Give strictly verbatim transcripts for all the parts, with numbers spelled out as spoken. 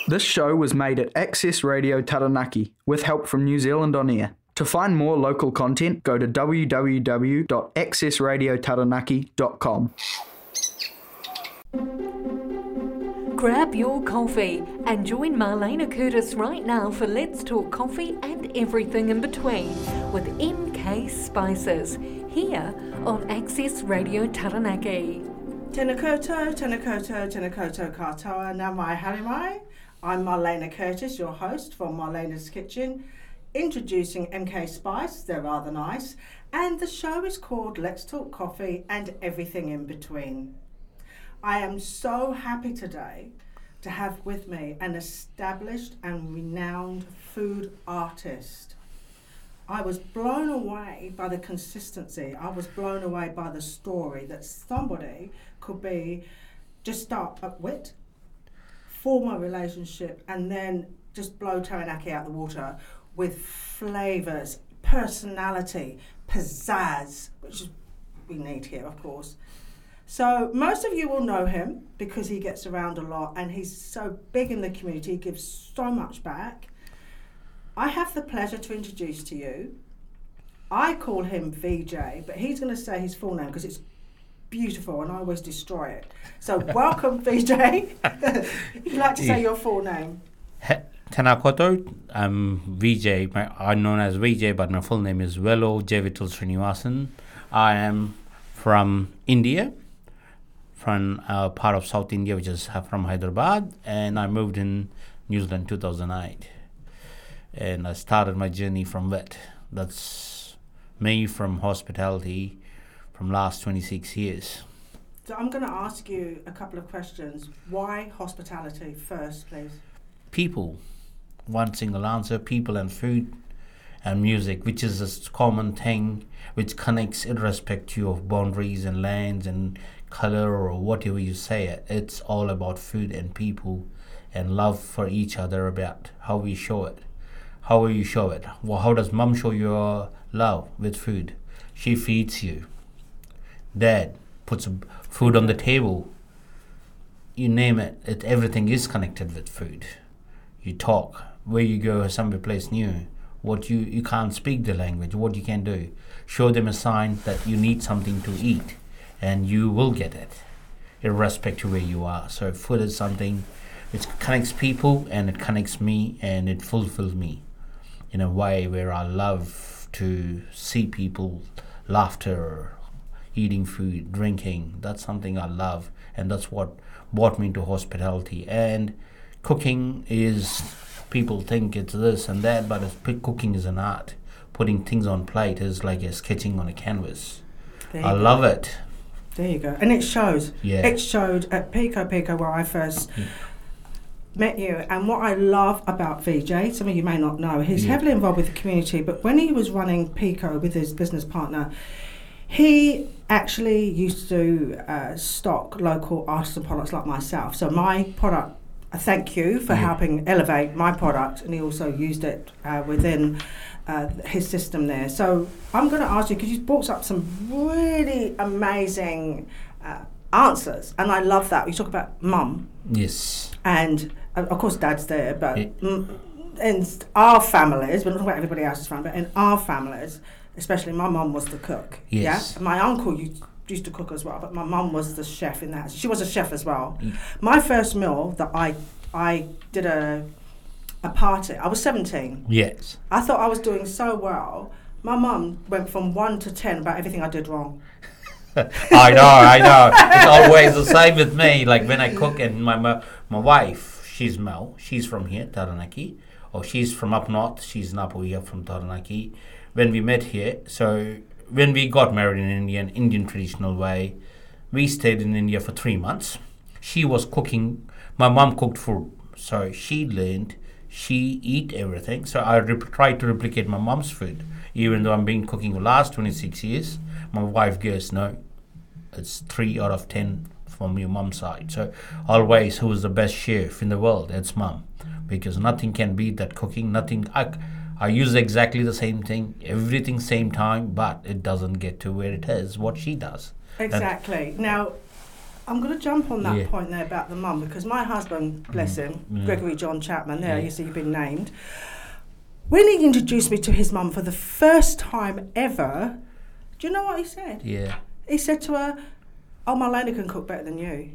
This show was made at Access Radio Taranaki with help from New Zealand On Air. To find more local content, go to w w w dot access radio taranaki dot com. Grab your coffee and join Marlena Curtis right now for Let's Talk Coffee and Everything in Between with M K Spices here on Access Radio Taranaki. Tēnā koutou, tēnā koutou, tēnā koutou katoa, nā mai haere mai. I'm Marlena Curtis, your host from Marlena's Kitchen, introducing M K Spice, they're rather nice, and the show is called Let's Talk Coffee and Everything in Between. I am so happy today to have with me an established and renowned food artist. I was blown away by the consistency. I was blown away by the story that somebody could be, just start at wit, form a relationship, and then just blow Taranaki out the water with flavours, personality, pizzazz, which is we need here, of course. So most of you will know him because he gets around a lot and he's so big in the community, he gives so much back. I have the pleasure to introduce to you, I call him V J, but he's going to say his full name because it's beautiful and I always destroy it. So welcome V J. You'd like to say your full name? Tēnā koutou, I'm V J, my, I'm known as V J, but my full name is Velo Jevitul Srinivasan. I am from India, from a part of South India, which is from Hyderabad, and I moved in New Zealand in two thousand eight. And I started my journey from that. That's me from hospitality from last twenty-six years. So I'm going to ask you a couple of questions. Why hospitality first, please? People, one single answer, people and food and music, which is a common thing which connects irrespective of boundaries and lands and color or whatever you say it. It's all about food and people and love for each other, about how we show it. How will you show it? Well, how does mom show your love with food? She feeds you. Dad puts food on the table. You name it, it everything is connected with food. You talk. Where you go, some place new. What you, you can't speak the language, what you can do. Show them a sign that you need something to eat and you will get it, irrespective of where you are. So food is something which connects people and it connects me and it fulfills me in a way where I love to see people, laughter, eating food, drinking. That's something I love, and that's what brought me into hospitality. And cooking is, people think it's this and that, but it's, cooking is an art. Putting things on plate is like a sketching on a canvas. I go. love it. There you go. And it shows. Yeah. It showed at Pico Pico where I first yeah. met you. And what I love about V J, some of you may not know, he's yeah. heavily involved with the community, but when he was running Pico with his business partner, he actually used to uh, stock local artisan products like myself. So my product, I thank you for yeah. helping elevate my product, and he also used it uh, within uh, his system there. So I'm going to ask you, because you brought up some really amazing uh, answers, and I love that. You talk about mum. Yes. And uh, of course dad's there, but yeah. m- in our families, we're not talking about everybody else's family, but in our families, especially my mum was the cook. Yes. Yeah. My uncle used used to cook as well, but my mum was the chef in that. She was a chef as well. Mm. My first meal that I I did a a party. I was seventeen. Yes. I thought I was doing so well. My mum went from one to ten about everything I did wrong. I know, I know. It's always the same with me. Like when I cook, and my my, my wife, she's Mel. She's from here, Taranaki, or she's from up north. She's Napu here from Taranaki. When we met here, so when we got married in India, Indian traditional way, we stayed in India for three months. She was cooking. My mom cooked food, so she learned. She eat everything. So I rep- tried to replicate my mom's food, even though I've been cooking the last twenty-six years. My wife goes, no, it's three out of ten from your mom's side. So always, who is the best chef in the world? It's mom, because nothing can beat that cooking. Nothing. I, I use exactly the same thing, everything same time, but it doesn't get to where it is, what she does. Exactly. And now, I'm going to jump on that Yeah. point there about the mum, because my husband, bless him, Mm. Gregory John Chapman, there Yeah. you see you've been named. When he introduced me to his mum for the first time ever, do you know what he said? Yeah. He said to her, "Oh, Marlena can cook better than you."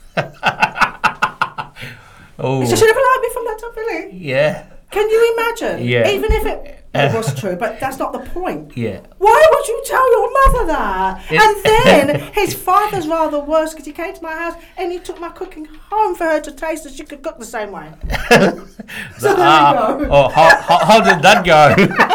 Oh. She never liked me from that time, really. Yeah. Can you imagine? Yeah. Even if it, it was true, but that's not the point. Yeah. Why would you tell your mother that? It- And then his father's rather worse, because he came to my house and he took my cooking home for her to taste, so she could cook the same way. So there Ah, we go. Oh, how, how, how did that go?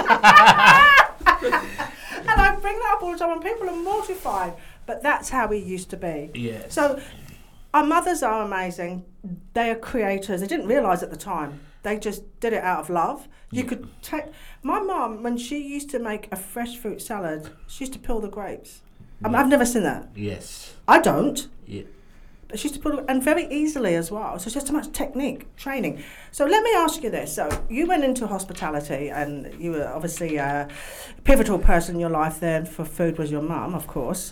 And I bring that up all the time, and people are mortified. But that's how we used to be. Yeah. So our mothers are amazing. They are creators. They didn't realise at the time. They just did it out of love. You could take my mum, when she used to make a fresh fruit salad, she used to peel the grapes. I mean, I've never seen that. Yes. I don't. Yeah. But she used to peel, and very easily as well. So it's just so much technique, training. So let me ask you this. So you went into hospitality, and you were obviously a pivotal person in your life then for food was your mum, of course.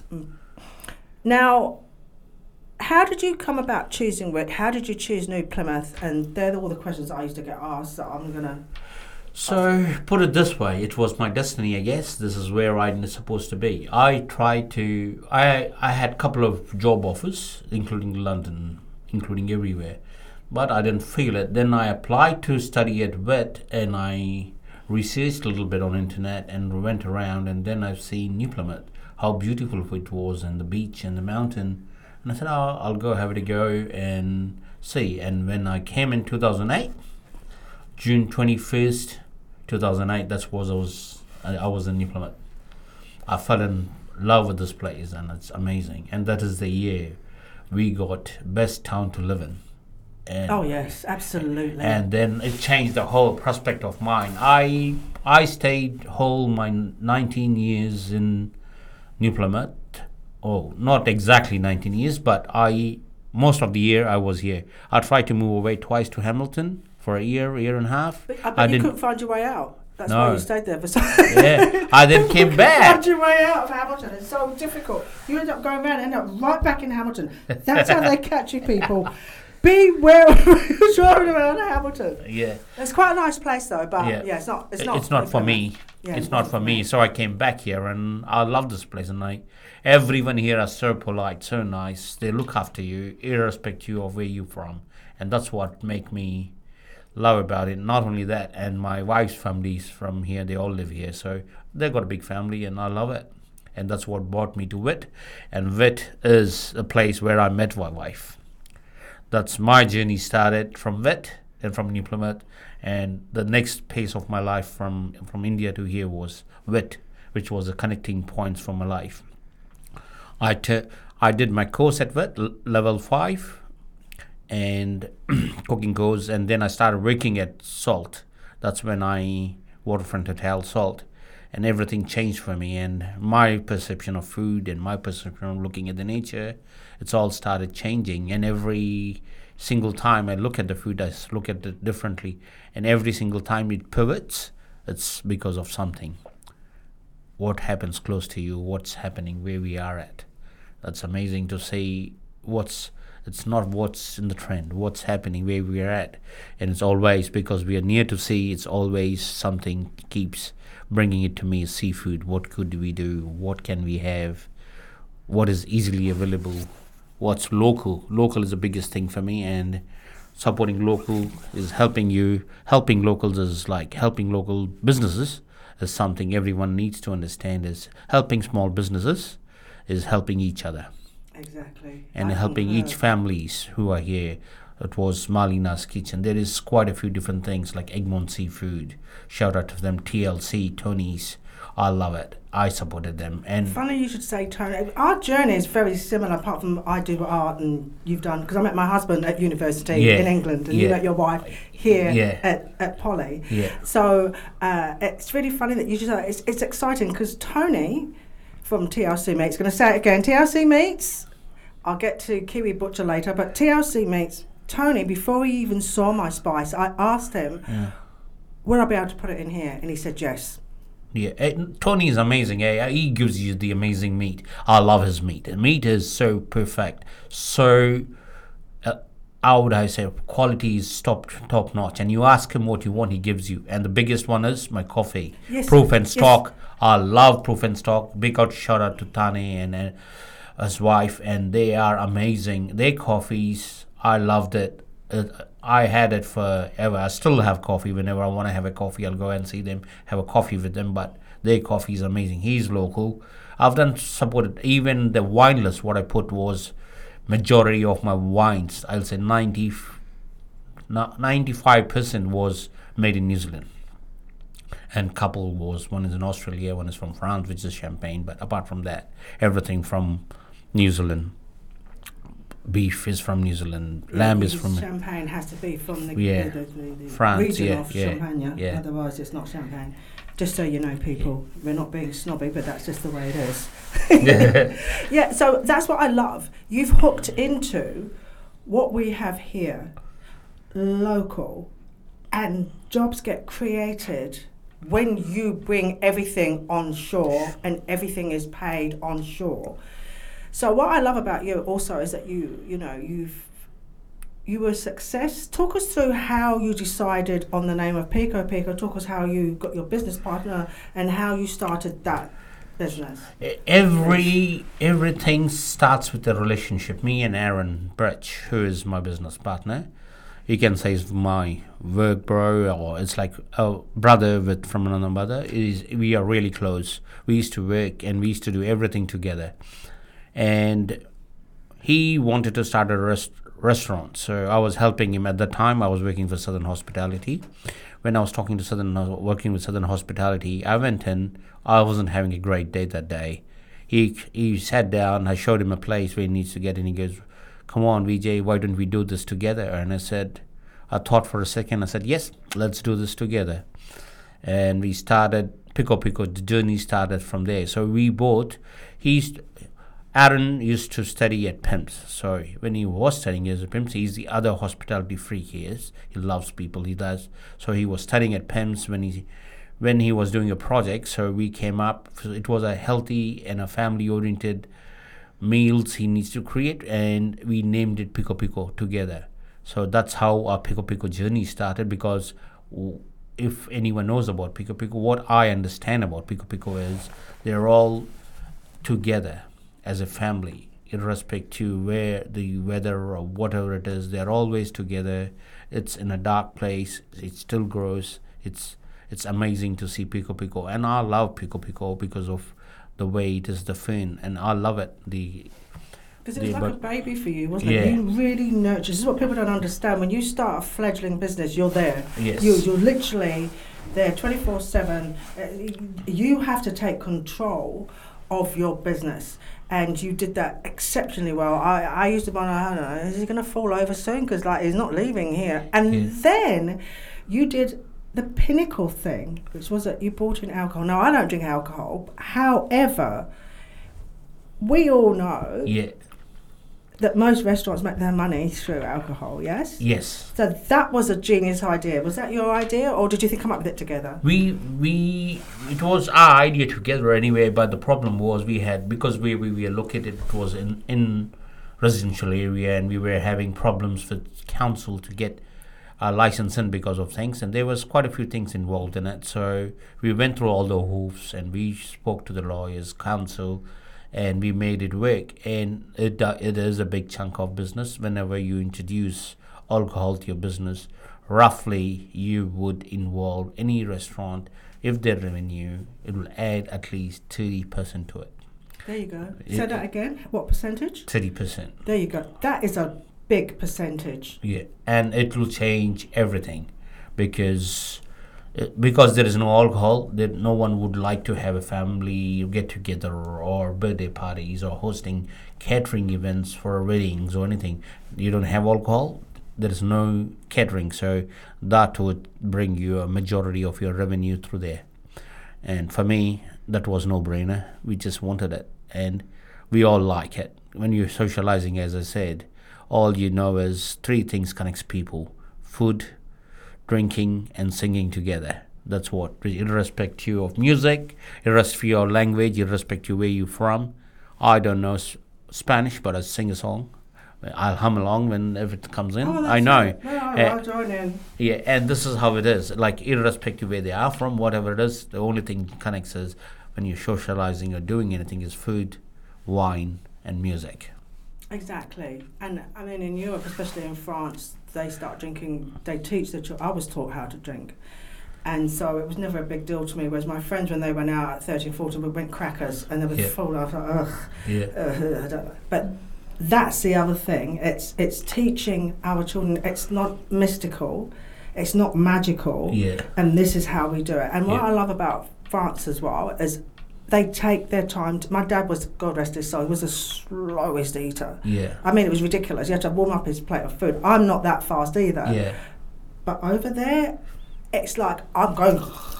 Now, how did you come about choosing Wick? How did you choose New Plymouth? And they're all the questions I used to get asked, so I'm going to... So, put it this way, it was my destiny, I guess. This is where I'm supposed to be. I tried to... I, I had a couple of job offers, including London, including everywhere. But I didn't feel it. Then I applied to study at V I T, and I researched a little bit on internet and went around, and then I've seen New Plymouth, how beautiful it was, and the beach and the mountain. And I said, oh, I'll go have it a go and see. And when I came in two thousand eight, June twenty-first, two thousand eight, that's was I was I, I was in New Plymouth. I fell in love with this place, and it's amazing. And that is the year we got best town to live in. And Oh, yes, absolutely. and then it changed the whole prospect of mine. I I stayed whole my nineteen years in New Plymouth. Oh, not exactly nineteen years, but I most of the year I was here. I tried to move away twice to Hamilton for a year, year and a half. But I bet I you didn't. couldn't find your way out. That's No. why you stayed there for so Yeah, I then came back. Find your way out of Hamilton. It's so difficult. You end up going around and end up right back in Hamilton. That's how they catch you, people. Beware of who's driving around Hamilton. Yeah. It's quite a nice place though, but Yeah. yeah, it's not. It's It- not. it's not for me. Yeah, It's not for me. So I came back here, and I love this place. And I, everyone here is so polite, so nice. They look after you, irrespective of where you're from, and that's what make me love about it. Not only that, and my wife's family's from here. They all live here, so they got a big family, and I love it. And that's what brought me to V I T. And V I T is a place where I met my wife. That's my journey started from V I T and from New Plymouth, and the next pace of my life from from India to here was V I T, which was the connecting points for my life. I t- I did my course at V I T, l- level five, and cooking course, and then I started working at Salt. That's when I Waterfront Hotel Salt, and everything changed for me, and my perception of food and my perception of looking at the nature, it's all started changing. And every single time I look at the food, I s- look at it differently, and every single time it pivots, it's because of something. What happens close to you, what's happening where we are at. That's amazing to see. What's it's not what's in the trend, what's happening where we are at. And it's always because we are near to sea, it's always something keeps bringing it to me. Seafood, what could we do, what can we have, what is easily available, what's local. Local is the biggest thing for me, and supporting local is helping you. Helping locals is like helping local businesses is something everyone needs to understand. Is helping small businesses is helping each other Exactly. and I helping concur. each families who are here. It was Malina's Kitchen. There is quite a few different things like Egmont Seafood. Shout out to them. T L C, Tony's. I love it. I supported them. And Funny you should say, Tony. Our journey is very similar, apart from I do art and you've done, because I met my husband at university Yeah. in England, and you Yeah. met your wife here Yeah. at, at Poly. yeah, So uh, it's really funny that you just, it's, it's exciting because Tony from T L C Meats, going to say it again, T L C Meats, I'll get to Kiwi Butcher later, but T L C Meats, Tony, before he even saw my spice, I asked him, yeah. would I be able to put it in here? And he said yes. Yeah, eh, Tony is amazing. Eh? He gives you the amazing meat. I love his meat. The meat is so perfect. So, uh, how would I say, quality is top top notch. And you ask him what you want, he gives you. And the biggest one is my coffee, Yes, Proof and yes. Stock. I love Proof and Stock. Big out shout out to Tani and uh, his wife, and they are amazing. Their coffees, I loved it. Uh, I had it forever. I still have coffee. Whenever I want to have a coffee, I'll go and see them, have a coffee with them. But their coffee is amazing. He's local. I've done supported even the wine list. What I put was majority of my wines. I'll say ninety, ninety-five percent was made in New Zealand, and couple was one is in Australia, one is from France, which is champagne. But apart from that, everything from New Zealand. Beef is from New Zealand. Lamb is from Champagne has to be from the, Yeah. the, the, the France, region yeah, of yeah, Champagne. yeah. Otherwise, it's not champagne. Just so you know, people, we're not being snobby, but that's just the way it is. Yeah, so that's what I love. You've hooked into what we have here, local, and jobs get created when you bring everything on shore and everything is paid on shore. So what I love about you also is that you, you know, you've you were a success. Talk us through how you decided on the name of Pico Pico. Talk us how you got your business partner and how you started that business. Every everything starts with a relationship. Me and Aaron Birch, who is my business partner, you can say is my work bro, or it's like a brother with from another mother. It is we are really close. We used to work and we used to do everything together. And he wanted to start a rest, restaurant. So I was helping him at the time. I was working for Southern Hospitality. When I was talking to Southern, working with Southern Hospitality, I went in. I wasn't having a great day that day. He he sat down. I showed him a place where he needs to get in. He goes, "Come on, V J, why don't we do this together?" And I said, I thought for a second. I said, "Yes, let's do this together." And we started Pico Pico. The journey started from there. So we both. He's. Aaron used to study at P I M S. So when he was studying as a P I M S, he's the other hospitality freak he is. He loves people, he does. So he was studying at P I M S when he when he was doing a project. So we came up. It was a healthy and a family-oriented meals he needs to create, and we named it Pico Pico together. So that's how our Pico Pico journey started, because if anyone knows about Pico Pico, what I understand about Pico Pico is they're all together as a family, irrespective to where the weather or whatever it is, they're always together. It's in a dark place, it still grows. It's it's amazing to see Pico Pico, and I love Pico Pico because of the way it is the fun, and I love it. The Because it was the, like a but, baby for you, wasn't yeah. it? You really nurture. This is what people don't understand. When you start a fledgling business, you're there. Yes. You, you're literally there twenty-four seven. Uh, you have to take control of your business. And you did that exceptionally well. I, I used to wonder, I don't know, is he going to fall over soon? Because like he's not leaving here. And Yeah. then you did the pinnacle thing, which was that you brought in alcohol. Now, I don't drink alcohol. However, we all know yeah, that most restaurants make their money through alcohol, yes? yes. So that was a genius idea. Was that your idea, or did you think come up with it together? We we it was our idea together anyway, but the problem was we had, because we we were located, it was in in residential area, and we were having problems with council to get a license in because of things, and there was quite a few things involved in it. So we went through all the hoops, and we spoke to the lawyers, council, and we made it work. And it uh, it is a big chunk of business. Whenever you introduce alcohol to your business, roughly you would involve any restaurant. If their revenue, it will add at least thirty percent to it. There you go. It- Say that again. What percentage? thirty percent. There you go. That is a big percentage. Yeah, and it will change everything, because uh, because there is no alcohol, that no one would like to have a family get together or birthday parties or hosting catering events for weddings or anything. You don't have alcohol, there is no catering, so that would bring you a majority of your revenue through there. And for me, that was no brainer. We just wanted it, and we all like it. When you're socializing, as I said, all you know is three things connects people: food, drinking, and singing together. That's what, irrespective of music, irrespective of language, irrespective of where you're from. I don't know s- Spanish, but I sing a song. I'll hum along whenever it comes in. Oh, that's I know. it. No, no, Uh, I'll join in. Yeah, and this is how it is. Like, irrespective where they are from, whatever it is, the only thing that connects us when you're socializing or doing anything is food, wine, and music. Exactly. And I mean, in Europe, especially in France, they start drinking, they teach the children. I was taught how to drink. And so it was never a big deal to me, whereas my friends, when they went out at thirteen, fourteen, we went crackers, and they were Yeah. full. I was like, ugh. Yeah. Uh, I don't know. But that's the other thing. It's it's teaching our children. It's not mystical, it's not magical, Yeah. and this is how we do it. And what Yeah. I love about France as well is they take their time. To, my dad was, God rest his soul, he was the slowest eater. Yeah. I mean, it was ridiculous. He had to warm up his plate of food. I'm not that fast either. Yeah. But over there, it's like I'm going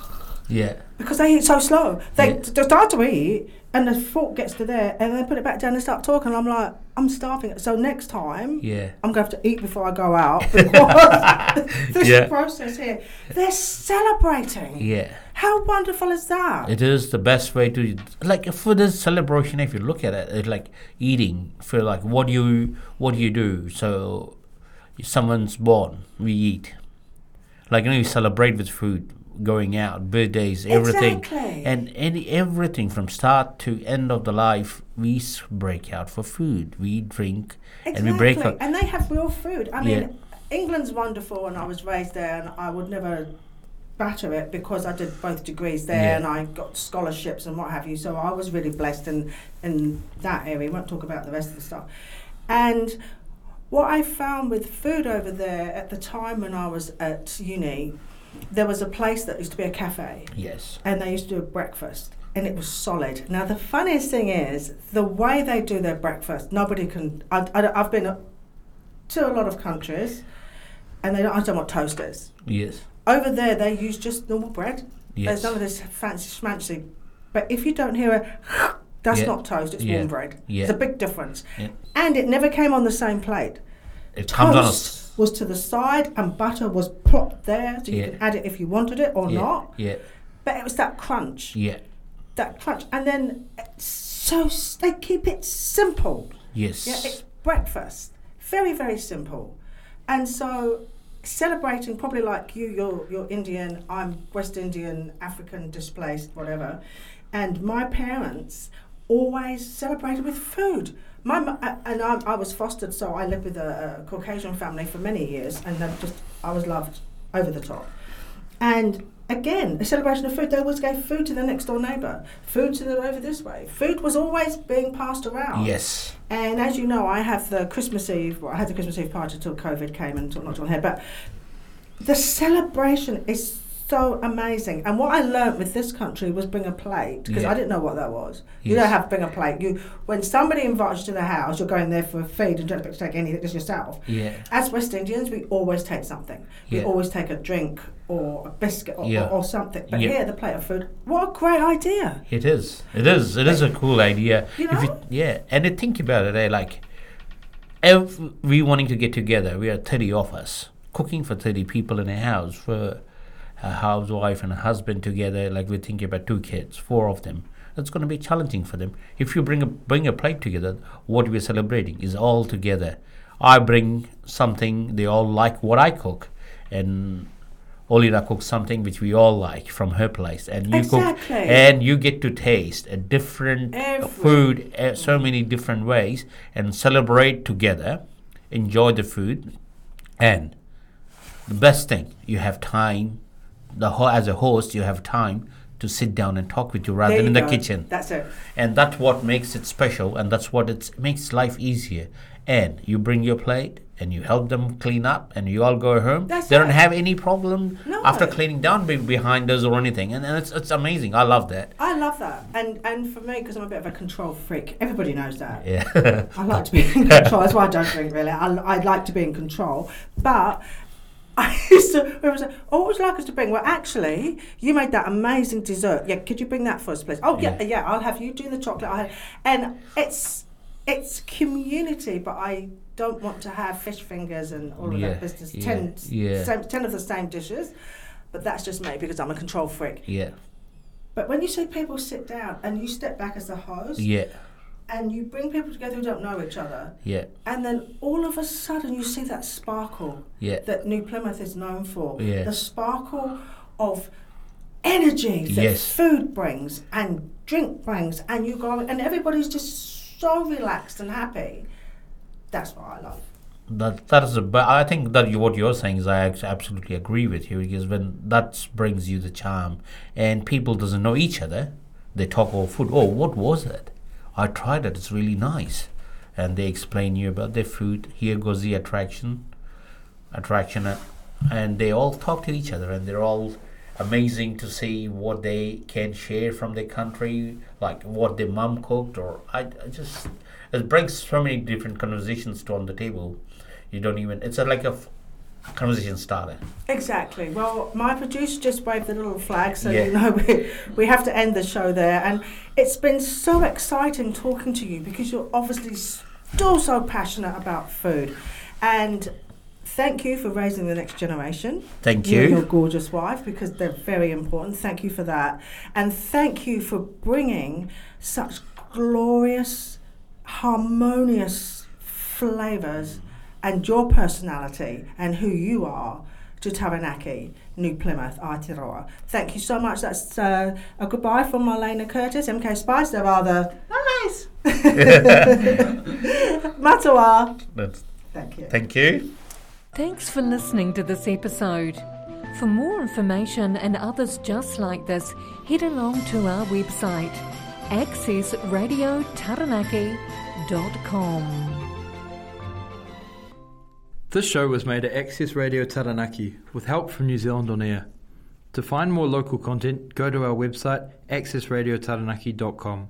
Yeah. because they eat so slow. They, Yeah. they start to eat, and the fork gets to there, and they put it back down and start talking. I'm like, I'm starving. So next time, Yeah. I'm going to have to eat before I go out because this Yeah. process here, they're celebrating. Yeah. How wonderful is that? It is the best way to, like, for this celebration, if you look at it, it's like eating. For like, what do you what do you do? So, someone's born, we eat. Like, you know, you celebrate with food, going out, birthdays, everything, Exactly. and any everything from start to end of the life, we s- break out for food. We drink, Exactly. and we break out. And they have real food. I mean, Yeah. England's wonderful, and I was raised there, and I would never batter it because I did both degrees there, Yeah. and I got scholarships and what have you. So I was really blessed in in that area. We won't talk about the rest of the stuff. And what I found with food over there at the time when I was at uni, there was a place that used to be a cafe, Yes. and they used to do a breakfast, and it was solid. Now the funniest thing is the way they do their breakfast. Nobody can. I, I, I've been to a lot of countries, and they don't understand what toast is. Yes. Over there, they use just normal bread. Yes. There's none of this fancy schmancy. But if you don't hear a, that's Yeah. not toast. It's Yeah. warm bread. Yeah. There's a big difference. Yeah. And it never came on the same plate. It comes on Toast us. was to the side, and butter was plopped there, so you Yeah. could add it if you wanted it or Yeah. not. Yeah. But it was that crunch, Yeah. that crunch, and then it's so s- they keep it simple. Yes. Yeah, it's breakfast, very very simple, and so celebrating probably like you, you're you're Indian, I'm West Indian, African, displaced, whatever, and my parents always celebrated with food. My mu- uh, and I, I was fostered, so I lived with a, a Caucasian family for many years, and then just I was loved over the top. And again, a celebration of food. They always gave food to the next door neighbour, food to the over this way. Food was always being passed around. Yes. And as you know, I have the Christmas Eve. Well, I had the Christmas Eve party till COVID came and took knocked on head. But the celebration is so amazing. And what I learnt with this country was bring a plate, because Yeah. I didn't know what that was. You Yes. don't have to bring a plate. You, when somebody invites you to their house, you're going there for a feed and don't expect to take anything just yourself. Yeah. As West Indians, we always take something. We Yeah. always take a drink or a biscuit or, Yeah. or, or something. But Yeah. here, the plate of food. What a great idea! It is. It is. It is a cool idea. You If know? yeah, and then think about it. Eh, like, if we wanting to get together, we are thirty of us cooking for thirty people in a house, for a housewife and a husband together. Like, we think about two kids, four of them. That's going to be challenging for them. If you bring a bring a plate together, what we're celebrating is all together. I bring something they all like what I cook, and Olina cooks something which we all like from her place, and you cook, Exactly. and you get to taste a different Every- food, uh, so many different ways, and celebrate together, enjoy the food, and the best thing, you have time. The ho- as a host, you have time to sit down and talk with you rather There than you in the go. kitchen, That's it. and that's what makes it special, and that's what it makes life easier. And you bring your plate, and you help them clean up, and you all go home. That's they don't it. have any problem No. after cleaning down be- behind us or anything, and, and it's it's amazing. I love that. I love that. And and for me, because I'm a bit of a control freak, everybody knows that. Yeah. I like to be in control. That's why I don't drink, really. I, I like to be in control. But I used to, I was like, oh, what would you like us to bring? Well, actually, you made that amazing dessert. Yeah, could you bring that for us, please? Oh, yeah, Yeah. yeah, I'll have you do the chocolate. I'll have, and it's it's community, but I don't want to have fish fingers and all of Yeah, that business. yeah, Ten, yeah. Same, ten of the same dishes. but that's just me because I'm a control freak. Yeah. But when you see people sit down and you step back as the host, Yeah. and you bring people together who don't know each other, Yeah. and then all of a sudden you see that sparkle Yeah. that New Plymouth is known for. Yeah. The sparkle of energy that Yes. food brings and drink brings, and you go and everybody's just so relaxed and happy. That's what I love. That that is a. But I think that you, what you're saying is I act- absolutely agree with you, because when that brings you the charm, and people doesn't know each other, they talk over food. Oh, what was that? I tried it. It's really nice, and they explain you about their food. Here goes the attraction, attraction, uh, and they all talk to each other, and they're all amazing to see what they can share from their country, like what their mum cooked, or I, I just it brings so many different conversations to on the table. You don't even. It's a, like a f- conversation starter. Exactly. Well, my producer just waved the little flag, so Yeah. you know we, we have to end the show there. And it's been so exciting talking to you because you're obviously still so passionate about food. And thank you for raising the next generation. Thank You and you. your gorgeous wife, because they're very important. Thank you for that. And thank you for bringing such glorious, harmonious flavours and your personality and who you are to Taranaki, New Plymouth, Aotearoa. Thank you so much. That's uh, a goodbye from Marlena Curtis, M K Spice. They're rather nice. Matua. That's, Thank you. thank you. Thanks for listening to this episode. For more information and others just like this, head along to our website, access radio taranaki dot com. This show was made at Access Radio Taranaki with help from New Zealand On Air. To find more local content, go to our website access radio taranaki dot com.